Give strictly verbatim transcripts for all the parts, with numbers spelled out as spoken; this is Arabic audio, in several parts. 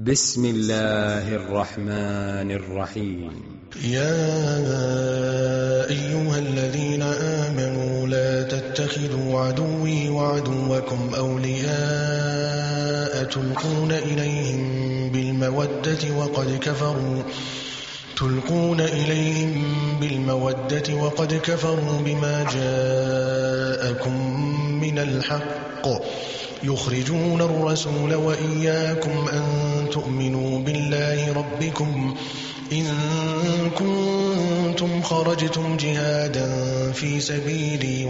بسم الله الرحمن الرحيم. يا أيها الذين آمنوا لا تتخذوا عدوي وعدوكم أولياء تلقون إليهم بالمودة وقد كفروا تلقون إليهم بالمودة وقد كفروا بما جاءكم من الحق يخرجون الرسول وإياكم أن تؤمنوا بالله ربكم إن كنتم خرجتم جهادا في سبيلي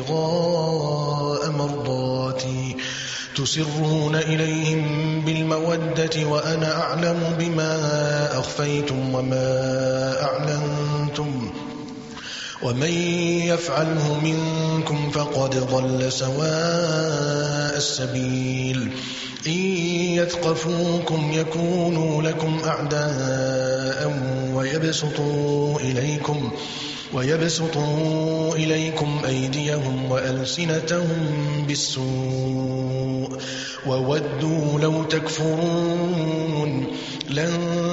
وابتغاء مرضاتي تسرون إليهم بالمودة وأنا أعلم بما أخفيتم وما أعلنتم ومن يفعله منكم فقد ضل سواء السبيل إن يثقفوكم يكونوا لكم أعداء ويبسطوا إليكم ويبسطوا إليكم أيديهم وألسنتهم بالسوء وودوا لو تكفرون لن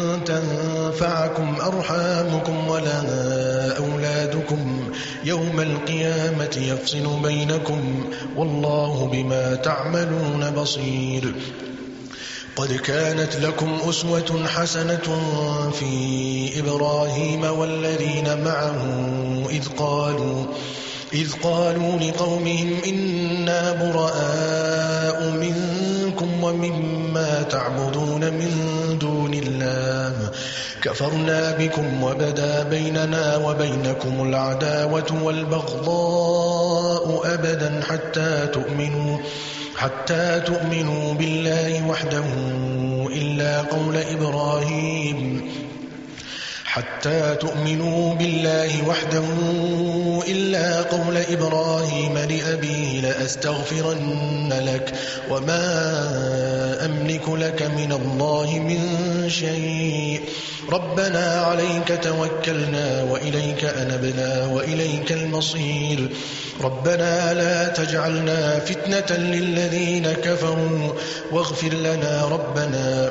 تنفعكم أرحامكم ولا أولادكم يوم القيامة يفصل بينكم والله بما تعملون بصير. قد كانت لكم أسوة حسنة في إبراهيم والذين معه إذ قالوا إذ قالوا لقومهم إنا براء منكم ومما تعبدون من دون الله كفرنا بكم وبدا بيننا وبينكم العداوة والبغضاء أبدا حتى تؤمنوا حتى تؤمنوا بالله وحده إلا قول إبراهيم حتى تؤمنوا بالله وحده إلا قول إبراهيم لأبيه لأستغفرن لك وما أملك لك من الله من شيء ربنا عليك توكلنا وإليك أنبنا وإليك المصير ربنا لا تجعلنا فتنة للذين كفروا واغفر لنا ربنا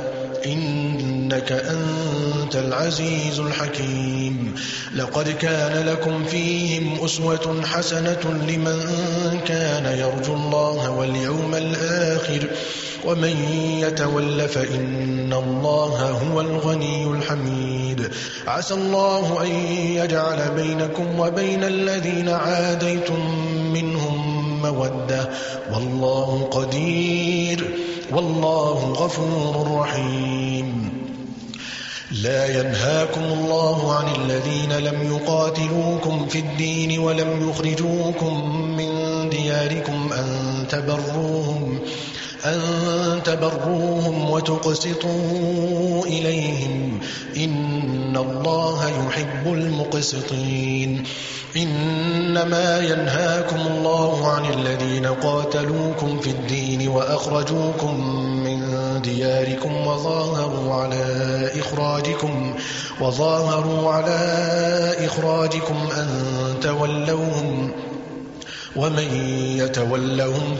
إنك أنت العزيز الحكيم. لقد كان لكم فيهم أسوة حسنة لمن كان يرجو الله واليوم الآخر ومن يتول فإن الله هو الغني الحميد. عسى الله أن يجعل بينكم وبين الذين عاديتم منهم مودة والله قدير والله غفور رحيم. لا ينهاكم الله عن الذين لم يقاتلوكم في الدين ولم يخرجوكم من دياركم أن تبروهم أن تبروهم وتقسطوا إليهم إن الله يحب المقسطين. إنما ينهاكم الله عن الذين قاتلوكم في الدين وأخرجوكم من دياركم وظاهروا على إخراجكم وظاهروا على إخراجكم أن تولوهم ومن يتولهم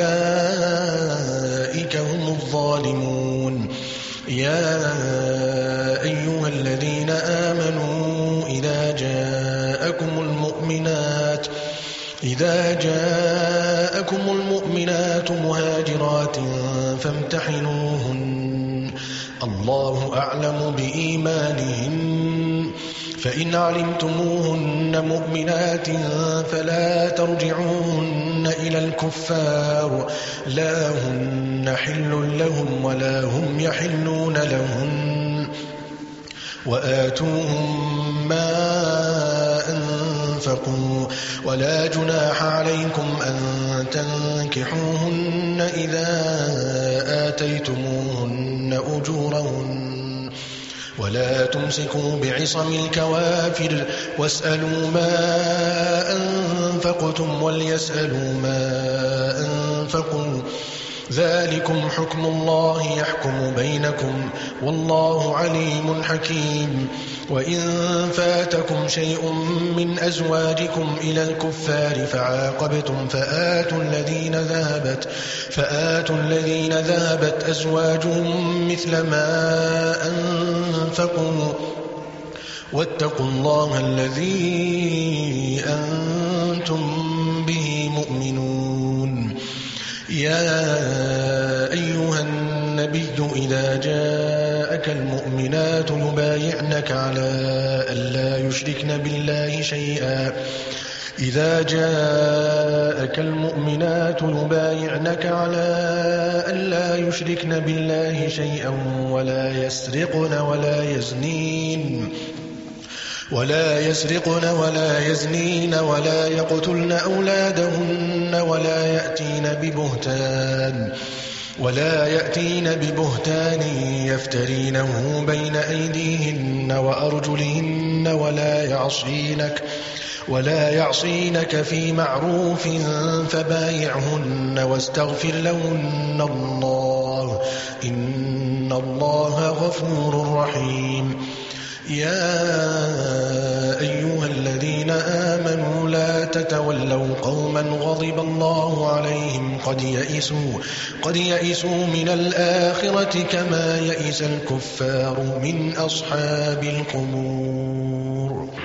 فأولئك هم الظالمون. يا أيها الذين آمنوا إذا جاءكم المؤمنات إذا جاءكم المؤمنات مهاجرات فامتحنوهن الله أعلم بإيمانهن فإن علمتموهن مؤمنات فلا ترجعوهن إلى الكفار لا هن حل لهم ولا هم يحلون لهن وآتوهم ما أنفقوا ولا جناح عليكم أن تنكحوهن إذا آتيتموهن أجورهن ولا تمسكوا بعصم الكوافر واسألوا ما أنفقتم وليسألوا ما أنفقوا ذلكم حكم الله يحكم بينكم والله عليم حكيم. وإن فاتكم شيء من أزواجكم إلى الكفار فعاقبتم فآتوا الذين ذهبت فآتوا الذين ذهبت أزواجهم مثل ما أنفقوا واتقوا الله الذي أنتم به مؤمنون. يا أيها النبي إذا جاءك المؤمنات يبايعنك على ألا يشركن بالله شيئا إذا جاءك المؤمنات يبايعنك على ألا يشركن بالله شيئا ولا يسرقن ولا يزنين ولا يسرقن ولا يزنين ولا يقتلن أولادهن ولا يأتين ببهتان ولا يأتين ببهتان يفترينه بين أيديهن وأرجلهن ولا يعصينك ولا يعصينك في معروف فبايعهن واستغفر لهن الله إن الله غفور رحيم. يا أيها الذين آمنوا لا تتولوا قوما غضب الله عليهم قد يئسوا قد يئسوا من الآخرة كما يئس الكفار من أصحاب القبور.